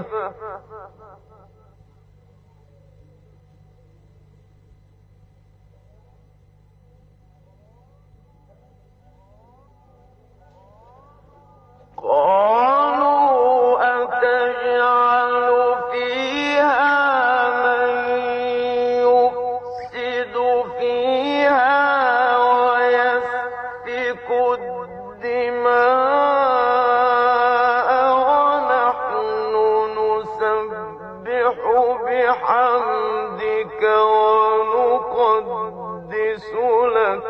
بحمدك ونقدس لك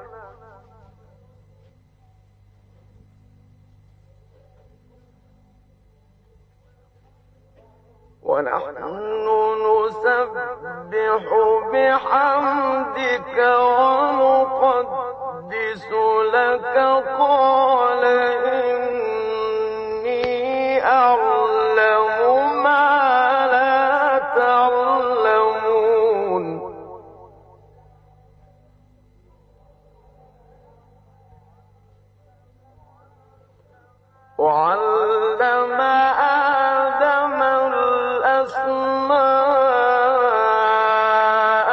ونحن نسبح بحمدك ونقدس لك قال إني أعلم ما لا تعلمون وعلم آدم الأسماء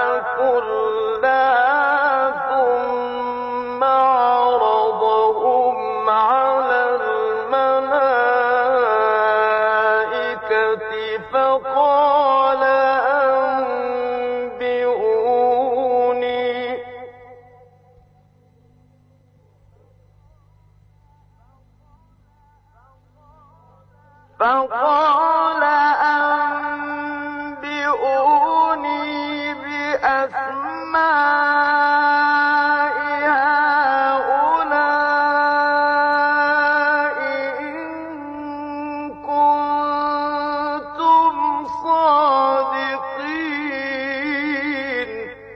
كلها ثم عرضهم على الملائكة فقال أنبئوني بأسماء هؤلاء إن كنتم صادقين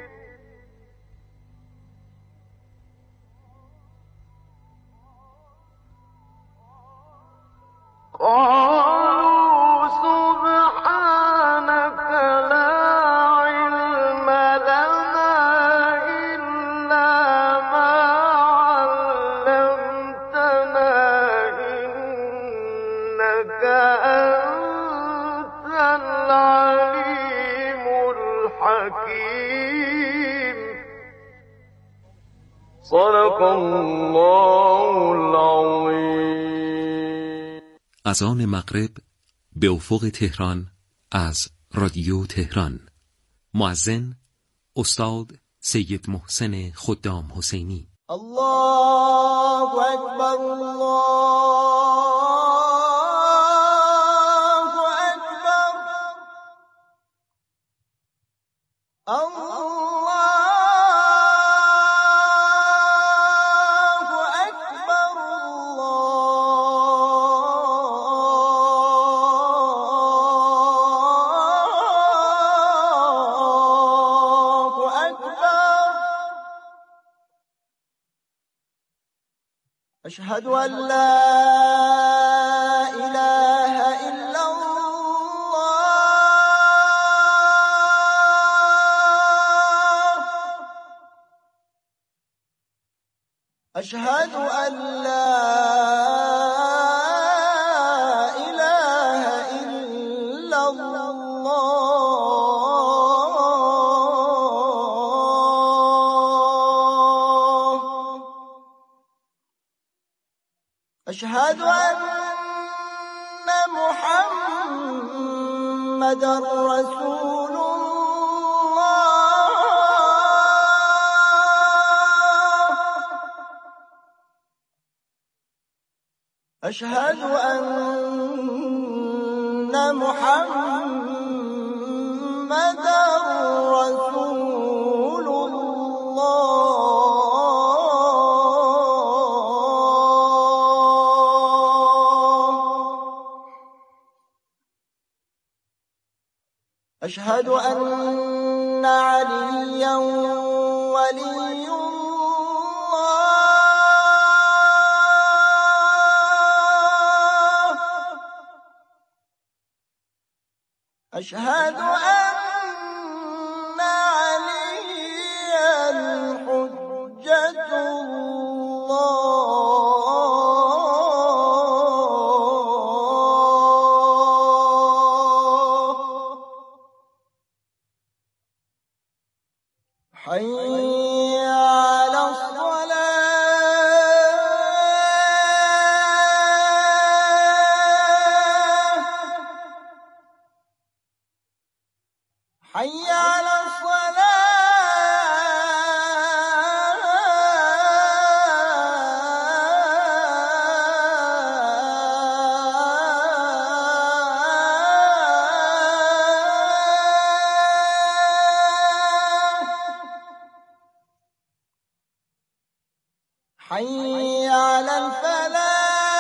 قالوا سبحانك لا علم لنا إلا ما علمتنا إنك أنت العليم الحكيم صدق الله العظيم. اذان مغرب به افق تهران از رادیو تهران. مؤذن استاد سید محسن خدام حسینی. الله اکبر الله اکبر أشهد أن لا إله إلا الله أشهد أن لا إله إلا الله أشهد أن محمدًا رسول الله أشهد أن محمدًا رسول الله أشهد أن عليا ولي الله أشهد أن عليا حجة الله حي على الصلاة حي على حي على الفلاح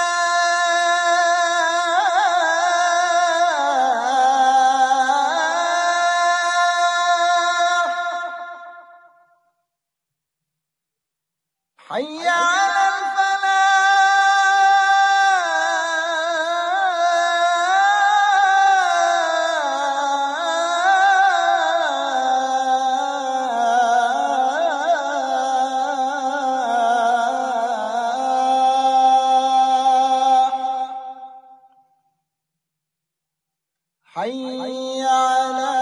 حي على حي على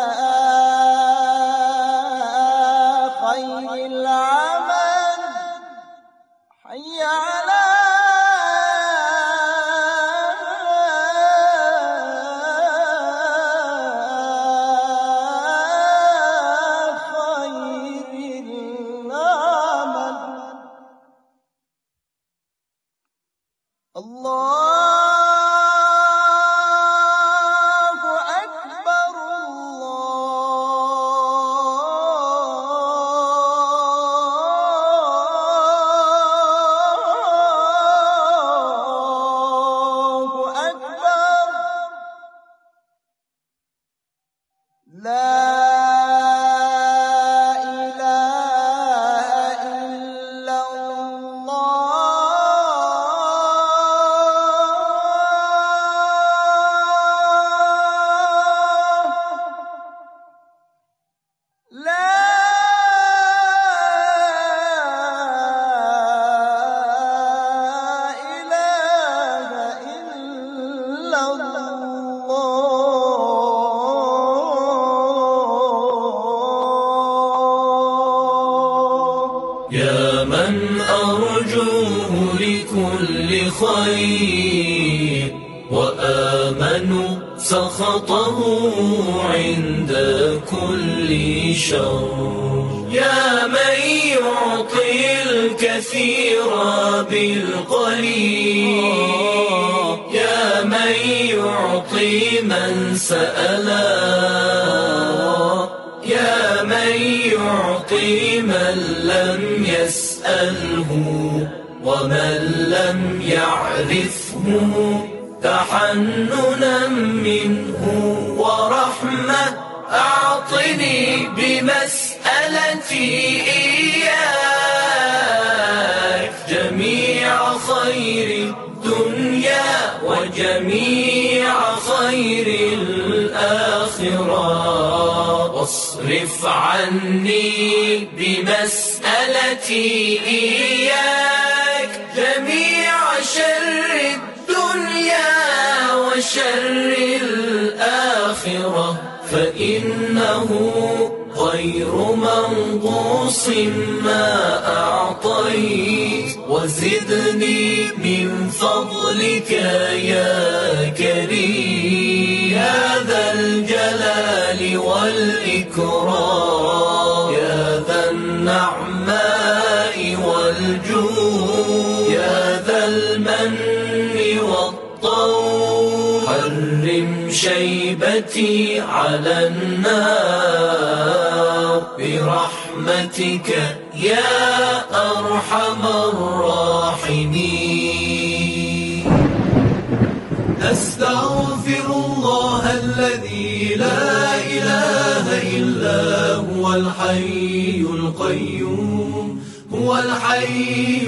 خير العمل حي على خير العمل الله لا إله إلا الله لا إله إلا الله يا من أرجوه لكل خير وآمنوا سخطه عند كل شر يا من يعطي الكثير بالقليل يا من يعطي من سأله يا من يعطي من لم يسأله ومن لم يعرفه تحننا منه ورحمة أعطني بمسألتي إياك جميع خير الدنيا وجميع خير الآخرة واصرف عني بمسألتي إياك جميع شر الدنيا وشر الآخرة فإنه غير منقوص ما أعطيت وزدني من فضلك يا كريم يا ذا الجلال والإكرام يا ذا النعماء والجود يا ذا المن والطول حرم شيبتي على النار برحمتك يا أرحم الراحمين أستغفر الله الذي لا إله إلا هو الحي القيوم هو الحي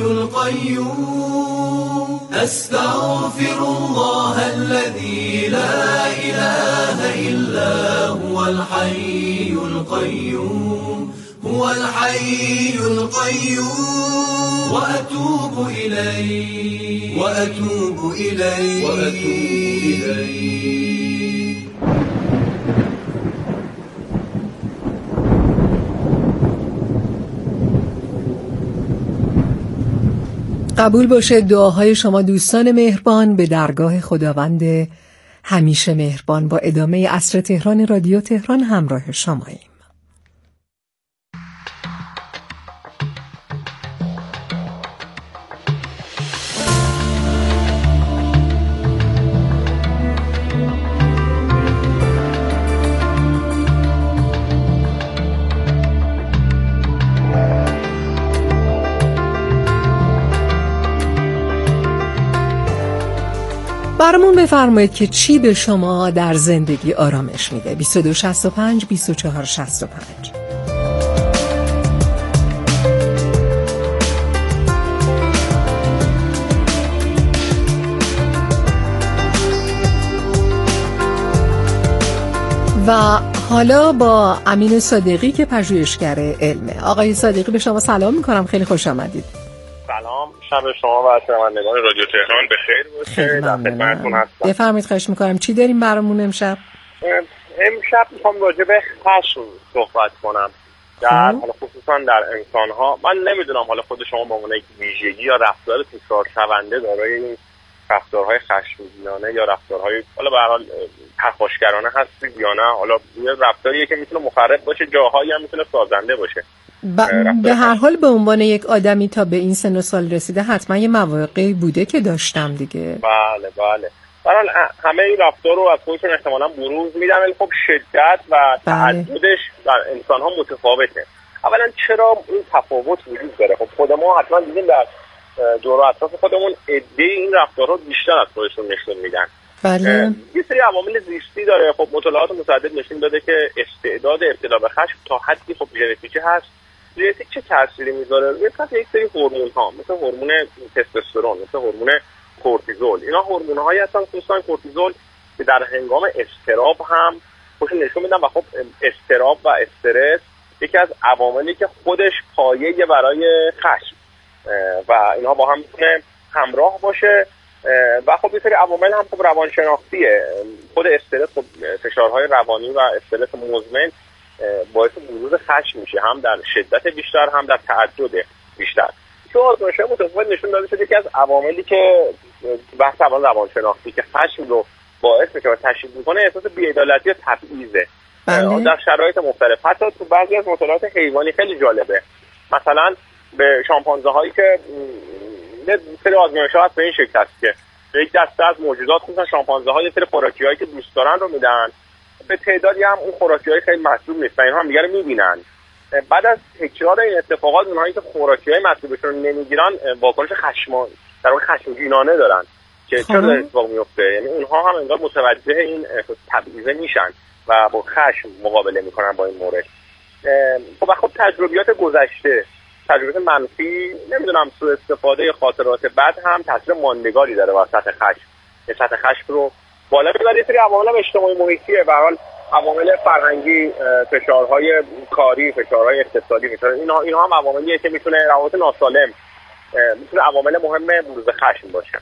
القيوم أستغفر الله الذي لا إله إلا هو الحي القيوم هو الحي القيوم وأتوب إليه وأتوب إليه وأتوب إليه قبول باشه دعاهای شما دوستان مهربان به درگاه خداوند همیشه مهربان. با ادامه عصر تهران رادیو تهران همراه شماییم. برامون بفرمایید که چی به شما در زندگی آرامش میده. 2265 2465. و حالا با امین صادقی که پژوهشگر علمه. آقای صادقی به شما سلام میکنم، خیلی خوش آمدید. سلام، شب شما و شنوندگان رادیو تهران بخیر باشه. در خدمتتون هستم. بفرمایید، خواهش میکنم. چی داریم برامون امشب؟ امشب میخوام راجع به خشم صحبت کنم، در حالا خصوصا در انسان‌ها. من نمیدونم حالا خود شما به عنوان یک ویژگی یا رفتار تکرار شونده دارای این رفتارهای خشمگینانه یا رفتارهای حالا به هر حال پرخاشگرانه هستید یا نه. حالا یه رفتاریه که میتونه مخرب باشه، جاهایی هم میتونه سازنده باشه. به هر حال به عنوان یک آدمی تا به این سن و سال رسیده حتما یه مواقعی بوده که داشتم دیگه. بله بله. برحال همه این رفتار رو از خودشون احتمالاً بروز میدن، ولی خب شدت و تعددش در انسان‌ها متفاوته. اولا چرا این تفاوت وجود داره؟ خب خود ما حتما دیدیم در دور و اطراف خودمون عده این رفتارها بیشتر از خودشون نشون میدن. بله. یه سری عوامل زیستی داره. خب مطالعات متعدد نشون داده که استعداد ابتلا به خشم تا حدی خب ژنتیکی هست. ژنتیک چه تأثیری میذاره؟ مثلا یک سری هورمون‌ها، مثل هورمون تستوسترون، مثل هورمون کورتیزول. اینا هورمون‌هایی هستن، خصوصا کورتیزول، که در هنگام اضطراب هم خودشون نشون میدن. و خب اضطراب و استرس یکی از عواملی که خودش پایه‌ای برای خشم و اینها با هم میتونه همراه باشه. و خب یه سری عوامل هم خب روانشناختیه. خود استرس، خب فشارهای روانی و استرس مزمن باعث بروز خشم میشه، هم در شدت بیشتر هم در تعدد بیشتر. تو آزمایش‌های متفاوت نشون داده شده که از عواملی که بحث روانشناختی که خشم رو باعث میشه و تشدید میکنه احساس بی‌عدالتی و تبعیضه در شرایط مختلف. حتی تو بعضی از مطالعات حیوانی خیلی جالبه. مثلا به شامپانزه هایی که سری آزمایش‌ها هست به این شکل هست که یک دسته از موجودات، مثلا شامپانزه ها، یه سری خوراکی‌هایی که دوست دارن رو میدن، به تعدادی هم اون خوراکی‌های خیلی مطلوب نیست و اینها هم دیگه رو می‌بینن. بعد از تکرار این اتفاقات اونهایی که خوراکی‌های مطلوبشون رو نمی‌گیرن واکنش در واقع خشمگینانه دارن که چرا در اتفاق میفته. یعنی اونها هم انگار متوجه این تبعیض میشن و با خشم مقابله میکنن با این مورد. خب تجربیات گذشته، تجربیات منفی، نمیدونم سوء استفاده خاطرات بد هم تاثیر ماندگاری داره بر سطح خشم. سطح خشم رو بالا میبره. یه سری عوامل اجتماعی محیطیه، به هر حال عوامل فرهنگی، فشارهای کاری، فشارهای اقتصادی، اینها هم عواملیه که میتونه روابط ناسالم، میتونه عوامل مهم بروز خشم باشه.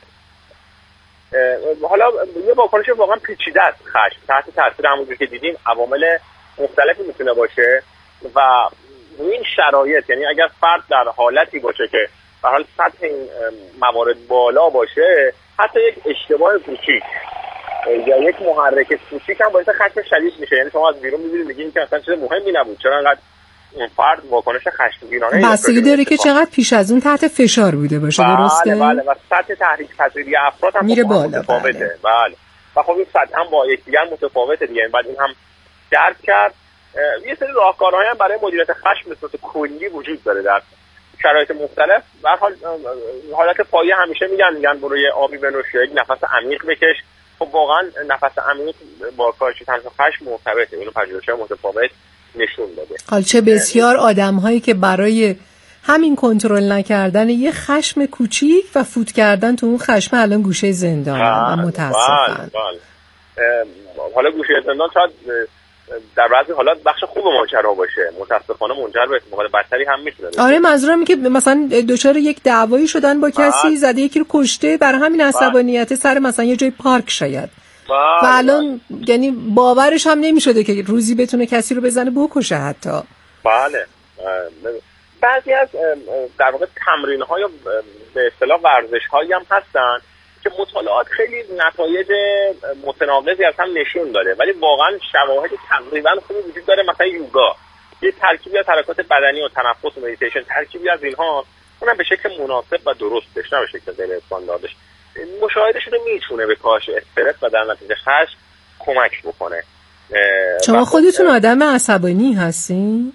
حالا یه واکنش واقعا پیچیده است خشم، تحت تاثیر همونجوری که دیدیم عوامل مختلفی میتونه باشه و این شرایط، یعنی اگر فرد در حالتی باشه که به حال سطح این موارد بالا باشه، حتی یک اشتباه کوچیک یا یک محرک کوچیک هم باعث خشم شدید میشه. یعنی شما از بیرون می‌بینید میگین که اصلا چیز مهمی نبود، چرا انقدر اون فرد واکنش خشمگینانه بستگی داره که چقدر پیش از اون تحت فشار بوده باشه. درسته؟ بله و سطح تحریک پذیری افراد هم میره بالا. متفاوته. بله. و خب این سطح هم با یکدیگر متفاوته دیگه. بعد این هم درک کرد. یه سری راهکارهایی هم برای مدیریت خشم به صورت کلی وجود داره در شرایط مختلف. به هر حال حالت پایه همیشه میگن برو یه آبی بنوش یا یک نفس عمیق بکش. خب واقعا نفس عمیق با کاهش تنش خشم مرتبطه. اینو پژوهش‌های متفاوت نشون داده. حالا چه بسیار آدم‌هایی که برای همین کنترل نکردن یه خشم کوچیک و فوت کردن تو اون خشم الان گوشه زندانن و متاسفن. حالا گوشه زندان شاید در بعضی حالات بخش خوب ماجرا باشه، متاسفانه منجر به اتفاقات بدتری هم میتونه بشه. آره منظورم که مثلا دچار یک دعوایی شدن با کسی، زده یکی رو کشته، برای همین عصبانیت سر مثلا یه جای پارک شاید. و الان یعنی باورش هم نمیشده که روزی بتونه کسی رو بزنه بکشه حتی. بله. بعضی از در واقع تمرین‌های یا به اصطلاح ورزش‌هایی هم هستن که مطالعات خیلی نتایج متناقضی از هم نشون داده، ولی واقعا شواهد تقریبا خوبی وجود داره. مثلا یوگا یه ترکیبی از حرکات بدنی و تنفس و مدیتیشن، ترکیبی از اینها، اونم به شکل مناسب و درستش، نه به شکل غیر استانداردش، مشاهده شده میتونه به کاهش استرس و در نتیجه خشم کمک بکنه. شما خودتون آدم عصبانی هستین؟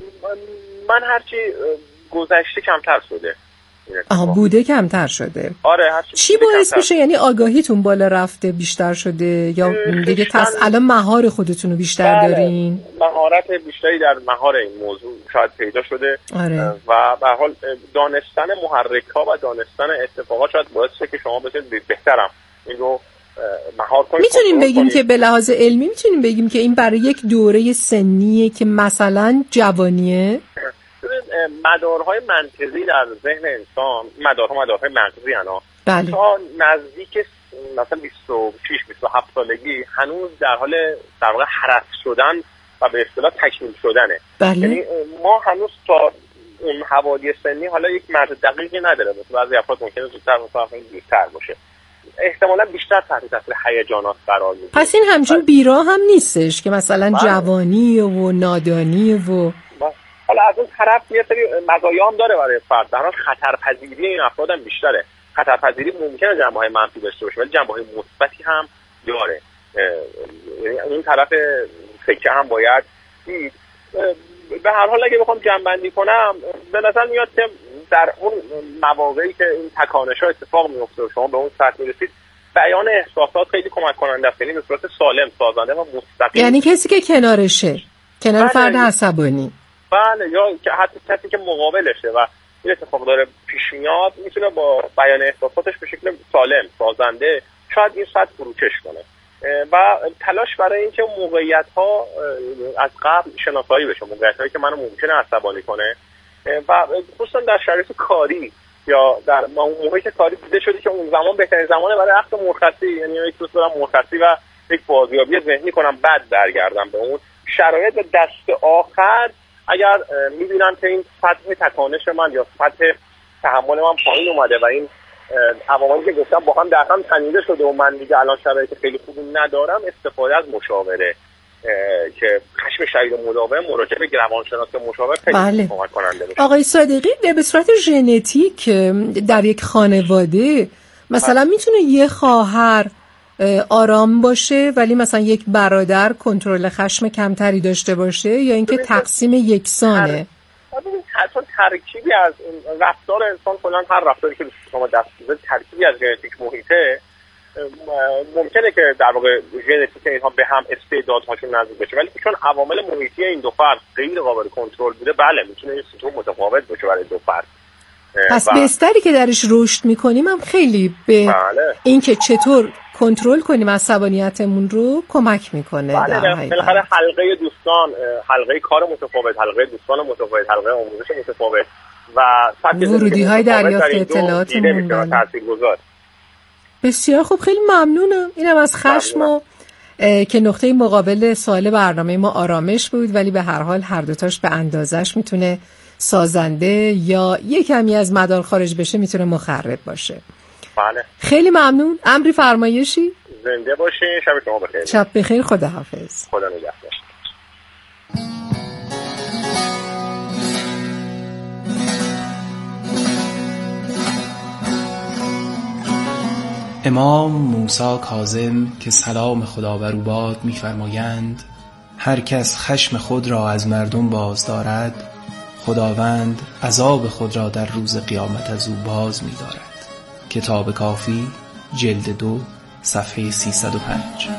من هرچی گذشته کمتر شده. بوده کمتر شده. آره چی باعث میشه؟ یعنی آگاهیتون بالا رفته بیشتر شده یا دیگه الان مهار خودتون رو بیشتر دارین؟ مهارت بیشتری در مهار این موضوع شاید پیدا شده. آره. و به هر حال دانستن محرک‌ها و دانستن اتفاقات شاید باعث شه که شما بتونید بهترم این رو مهار کنید. میتونیم بگیم که به لحاظ علمی میتونیم بگیم که این برای یک دوره سنیه که مثلا جوانیه؟ مدارهای منطقی در ذهن انسان، مدارهای مغزی انا بله. تا نزدیک مثلا 26-27 سالگی هنوز در حال در واقع حرف شدن و به اصطلاح تکمیل شدنه. بله. یعنی ما هنوز تا اون حوالی سنی حالا یک مرز دقیقی نداره، مثل بعضی افراد ممکنه زودتر مثلا دیرتر باشه، احتمالاً بیشتر تحت تاثیر هیجانات قرار میگیره. پس این همچون بیراه هم نیستش که مثلا جوانی و نادانی و حالا از اون طرف یه سری مزایا هم داره برای فرد. در حال خطرپذیری این افراد هم بیشتره. خطرپذیری ممکنه جنبه‌های منفی داشته باشه ولی جنبه‌های مثبتی هم داره. یعنی این طرف فکر هم باید دید. به هر حال اگه بخوام جمع‌بندی کنم، به نظر میاد که در اون مواقعی که این تکانش‌ها اتفاق میفته و شما به اون سطح میرسید، بیان احساسات خیلی کمک کننده است. یعنی به صورت سالم، سازنده و مستقیم. یعنی کسی که کنارشه، کنار فرد عصبانی. بله، یا که حتی کسی که مقابلشه و این اتفاق داره پیش میاد، میتونه با بیان احساساتش به شکل سالم، سازنده شاید این سطح فروکش کنه و تلاش برای اینکه موقعیت‌ها از قبل شناسایی بشه، موقعیت‌هایی که منو ممکنه عصبانی کنه و خصوصا در شرایط کاری یا در محیط کاری دیده شده که اون زمان بهترین زمانه برای عقد مرخصی، یعنی یک روز برم مرخصی و یک بازیابی ذهنی کنم بعد برگردم به اون شرایط. دست آخر اگر می‌بینم که این سطح تکانش من یا سطح تحمل من پایین اومده و این عواملی که گفتم با هم در هم تنیده شده و من دیگه الان شرایط خیلی خوبی ندارم، استفاده از مشاوره که خشم شدید و مداوم، مراجعه به روانشناس مشاور خیلی کمک کننده میشه. آقای صادقی، به صورت ژنتیک در یک خانواده مثلا میتونه یه خواهر آرام باشه ولی مثلا یک برادر کنترل خشم کمتری داشته باشه یا اینکه تقسیم یکسانه؟ حتی ترکیبی از رفتار انسان، کلا هر رفتاری که شما دست بزنید ترکیبی از ژنتیک محیطه. ممکنه که در واقع ژنتیک اینها به هم استعدادهاشون نزدیک بشه ولی چون عوامل محیطی این دو فرد غیر قابل کنترل بوده، بله میتونه این سطوح متفاوت باشه برای دو فرد. پس بستری که درش رشد میکنیم هم خیلی به اینکه چطور کنترل کنیم عصبانیتمون رو کمک میکنه. بالاخره حلقه دوستان، حلقه کار متفاوت، حلقه دوستان متفاوت، حلقه آموزش متفاوت و ورودی‌های دریافت اطلاعاتمون تاثیرگذار. بسیار خوب، خیلی ممنونم. اینم از خشم و که نقطه مقابل سوال برنامه ما آرامش بود، ولی به هر حال هر دوتاش به اندازش میتونه سازنده یا یک کمی از مدار خارج بشه میتونه مخرب باشه. بله. خیلی ممنون. امری فرمایشی؟ زنده باشین. شب شما بخیر. شب بخیر. خداحافظ. خدا نگهدار. امام موسی کاظم که سلام خدا بر او باد می‌فرمایند هر کس خشم خود را از مردم باز دارد، خداوند عذاب خود را در روز قیامت از او باز می‌دارد. کتاب کافی جلد 2 صفحه 305.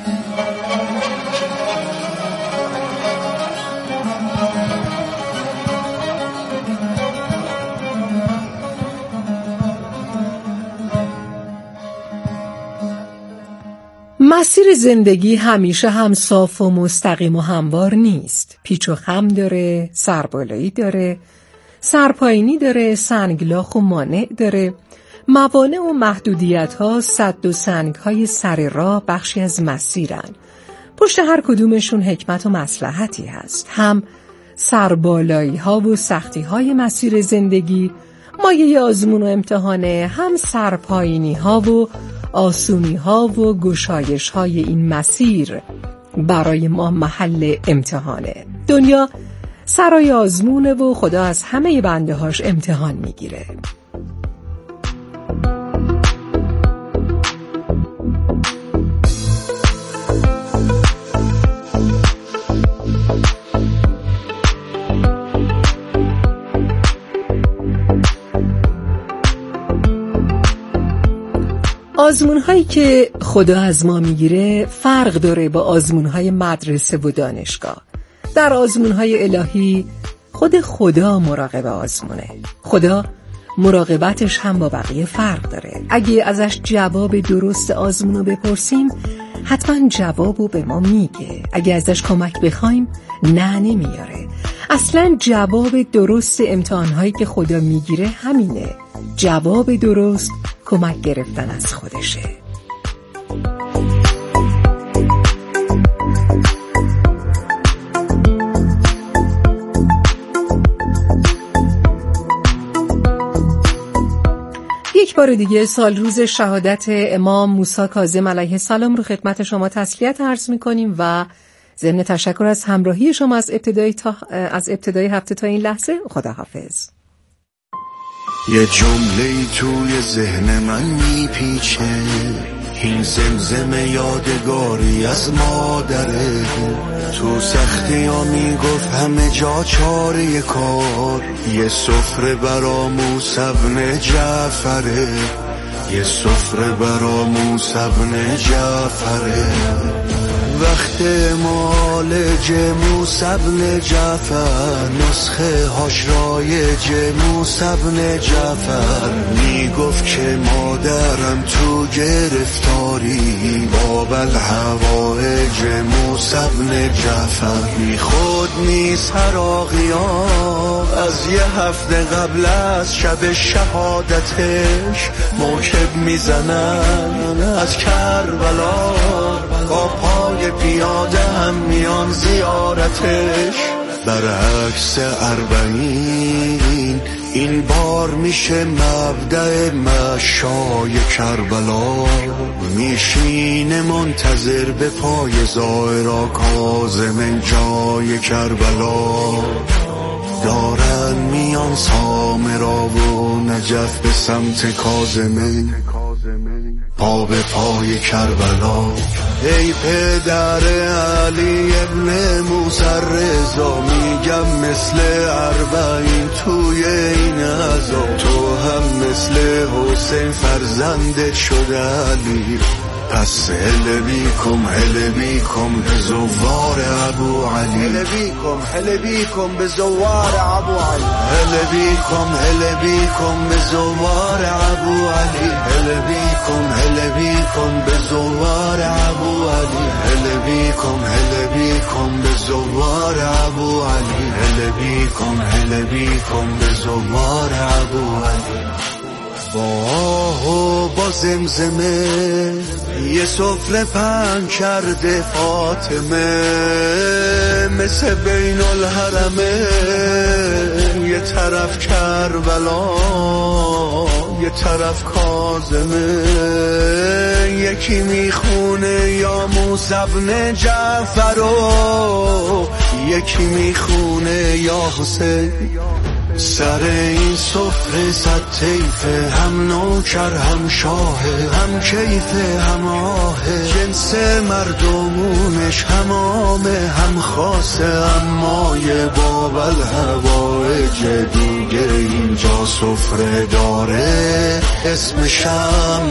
مسیر زندگی همیشه هم صاف و مستقیم و هموار نیست. پیچ و خم داره، سربالایی داره، سرپایینی داره، سنگلاخ و مانع داره. موانع و محدودیت ها، سد و سنگ های سر راه بخشی از مسیرن. پشت هر کدومشون حکمت و مصلحتی هست. هم سربالایی ها و سختی های مسیر زندگی مایه آزمون و امتحانه، هم سرپایینی ها و آسونی ها و گشایش های این مسیر برای ما محل امتحانه. دنیا سرای آزمونه و خدا از همه بنده هاش امتحان میگیره. آزمون‌هایی که خدا از ما میگیره فرق داره با آزمون‌های مدرسه و دانشگاه. در آزمون‌های الهی خود خدا مراقب آزمونه. خدا مراقبتش هم با بقیه فرق داره. اگه ازش جواب درست آزمونو بپرسیم حتما جوابو به ما میگه. اگه ازش کمک بخوایم نه نمیاره. اصلا جواب درست امتحان‌هایی که خدا میگیره همینه. جواب درست کمک گرفتن از خودشه. یک بار دیگه سال روز شهادت امام موسی کاظم علیه السلام رو خدمت شما تسلیت عرض می‌کنیم و ضمن تشکر از همراهی شما از ابتدای هفته تا این لحظه. خداحافظ. یه جمله‌ای توی ذهن من میپیچه، این زمزمه یادگاری از مادره. تو سختی ها میگفت همه جا چاره کار، یه سفره برا موسی بن جعفره، یه سفره برا موسی بن جعفره. وقت مالج موسی بن جعفر، نسخه هاش رایج موسی بن جعفر. میگفت که مادرم تو گرفتاری، باب الحوائج موسی بن جعفر. بی خود نیست عراقیا از یه هفته قبل از شب شهادتش موکب میزنن از کربلا، با پای پیاده هم میان زیارتش. برعکس 40 این بار میشه مبدأ مشای کربلا. میشینه منتظر به پای زائرا کاظم جای کربلا. دارن میان سامرا و نجف به سمت کاظمه، پا به پای کربلا. ای پدر علی ابن موسی رضا، میگم مثل 40 توی این عزا. تو هم مثل حسین فرزندت شد علی، پس هل بیکم به زوار ابو علی. هل بیکم به زوار ابو علی. هل بیکم به زوار ابو علی. هل بیکم به زوار ابو علی. هل بیکم به زوار ابو علی. هل بیکم به زوار ابو علی. با زمزمه یه سفره پهن کرده فاطمه، مثل بین الحرمه. یه طرف کربلا یه طرف کاظمه، یکی میخونه یا موسی بن جعفر و یکی میخونه یا حسین. سر این سفره صد طیفه، هم نوکر هم شاهه، هم کیفه هم آهه. جنس مردمونش همامه، هم خاصه اما یه باب الحوائج دیگه اینجا سفره داره، اسمشم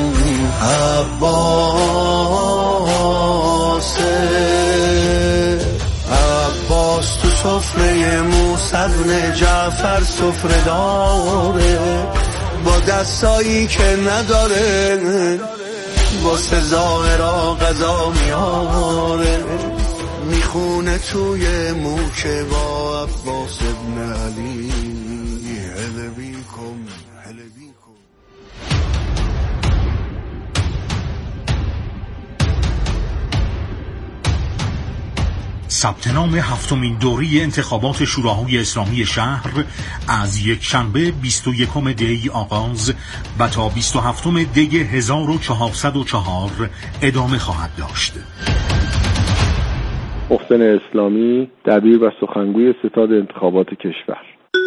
عباسه. عباس تو سفره موسی بن جعفر سفره داره، با دستایی که نداره واسه زائرا غذا میاره. میخونه توی موکه با عباس ابن علی. هل بیکم ثبت نام هفتمین دوره انتخابات شوراهای اسلامی شهر از یکشنبه 21 دی آغاز و تا 27 دی 1404 ادامه خواهد داشت. محسن اسلامی، دبیر و سخنگوی ستاد انتخابات کشور.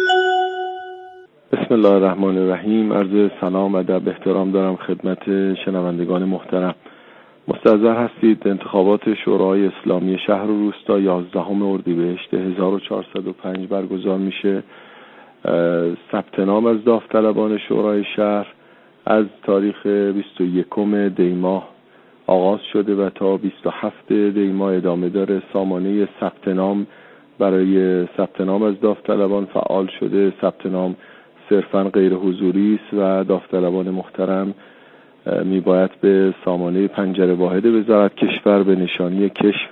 بسم الله الرحمن الرحیم. عرض سلام و ادب احترام دارم خدمت شنوندگان محترم. مستحضر هستید انتخابات شورای اسلامی شهر و روستا 11 اردیبهشت 1405 برگزار میشه. ثبت نام از داوطلبان شورای شهر از تاریخ 21 دی ماه آغاز شده و تا 27 دی ماه ادامه داره. سامانه ثبت نام برای ثبت نام از داوطلبان فعال شده. ثبت نام صرفاً غیر حضوری است و داوطلبان محترم میباید به سامانه پنجره واحد وزارت کشور به نشانی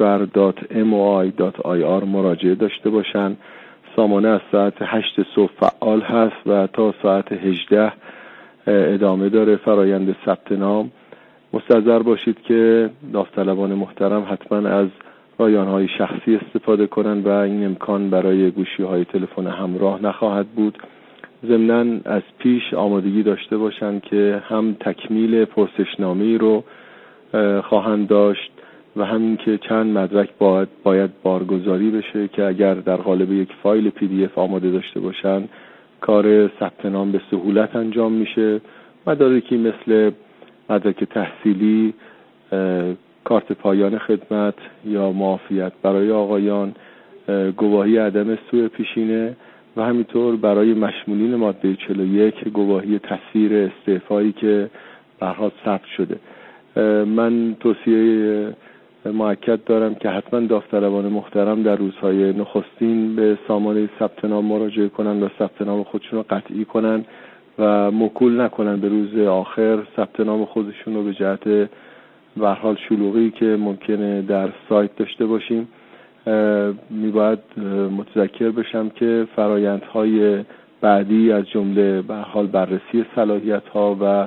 keshvar.moi.ir مراجعه داشته باشند. سامانه از ساعت 8 صبح فعال هست و تا ساعت 18 ادامه داره فرایند ثبت نام. مستحضر باشید که داوطلبان محترم حتما از رایانه‌های شخصی استفاده کنند و این امکان برای گوشی‌های تلفن همراه نخواهد بود. ضمناً از پیش آمادگی داشته باشند که هم تکمیل پرسشنامه‌ای رو خواهند داشت و همین که چند مدرک باید بارگذاری بشه که اگر در قالب یک فایل PDF آماده داشته باشند کار ثبت نام به سهولت انجام میشه. مدارکی مثل مدرک تحصیلی، کارت پایان خدمت یا معافیت برای آقایان، گواهی عدم سوء پیشینه و همینطور برای مشمولین ماده 41 گواهی تصویر استعفایی که برها ثبت شده. من توصیه مؤکد دارم که حتما داوطلبان محترم در روزهای نخستین به سامانه ثبت نام مراجعه کنن و ثبت نام خودشون رو قطعی کنن و موکول نکنن به روز آخر ثبت نام خودشون رو به جهت به هر حال شلوغی که ممکنه در سایت داشته باشیم. میباید متذکر بشم که فرایندهای بعدی از جمله به هر حال بررسی صلاحیت‌ها و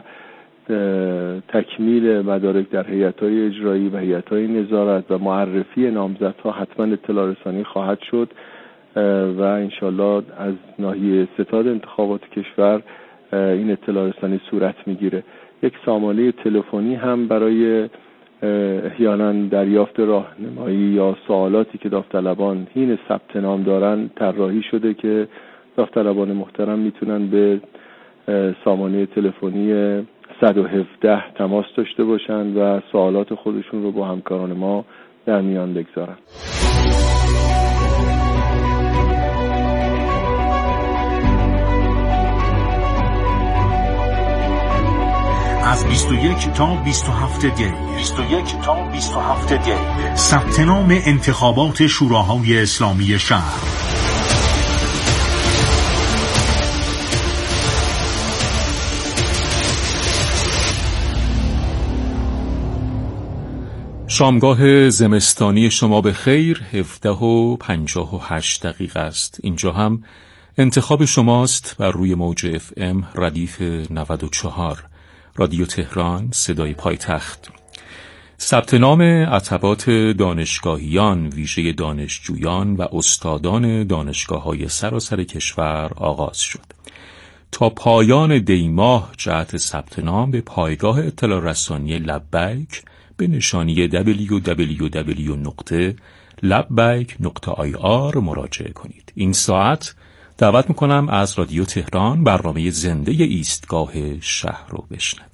تکمیل مدارک در هیئت‌های اجرایی و هیئت‌های نظارت و معرفی نامزدها حتما اطلاع رسانی خواهد شد و انشالله از ناحیه ستاد انتخابات کشور این اطلاع رسانی صورت میگیره. یک سامانه تلفنی هم برای احیانا دریافت راهنمایی یا سوالاتی که داوطلبان حین ثبت نام دارن طراحی شده که داوطلبان محترم میتونن به سامانه تلفنی 117 تماس داشته باشند و سوالات خودشون رو با همکاران ما در میان بگذارن. از 21 تا 27 دی ثبت نام انتخابات شوراهای اسلامی شهر. شامگاه زمستانی شما به خیر. 17:58 است. اینجا هم انتخاب شماست بر روی موج FM ردیف 94 رادیو تهران صدای پایتخت. ثبت نام عتبات دانشگاهیان ویژه دانشجویان و استادان دانشگاه‌های سراسر کشور آغاز شد. تا پایان دی ماه جهت ثبت نام به پایگاه اطلاع رسانی لبیک به نشانی www.labbaik.ir مراجعه کنید. این ساعت دعوت میکنم از رادیو تهران برنامه زنده ایستگاه شهر رو بشنوید.